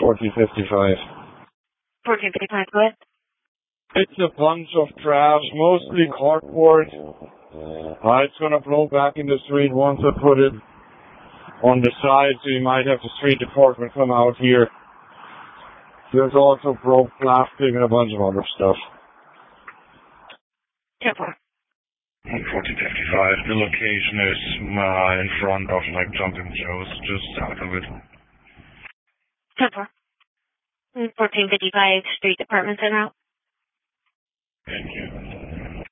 1455. 1455, go ahead. It's a bunch of trash, mostly cardboard. It's gonna blow back in the street once I put it on the side, so you might have the street department come out here. There's also broke plastic and a bunch of other stuff. 10-4. 1455. The location is in front of like Jumping Joe's, just south of it. 10-4. 1455, street department center out. Thank you.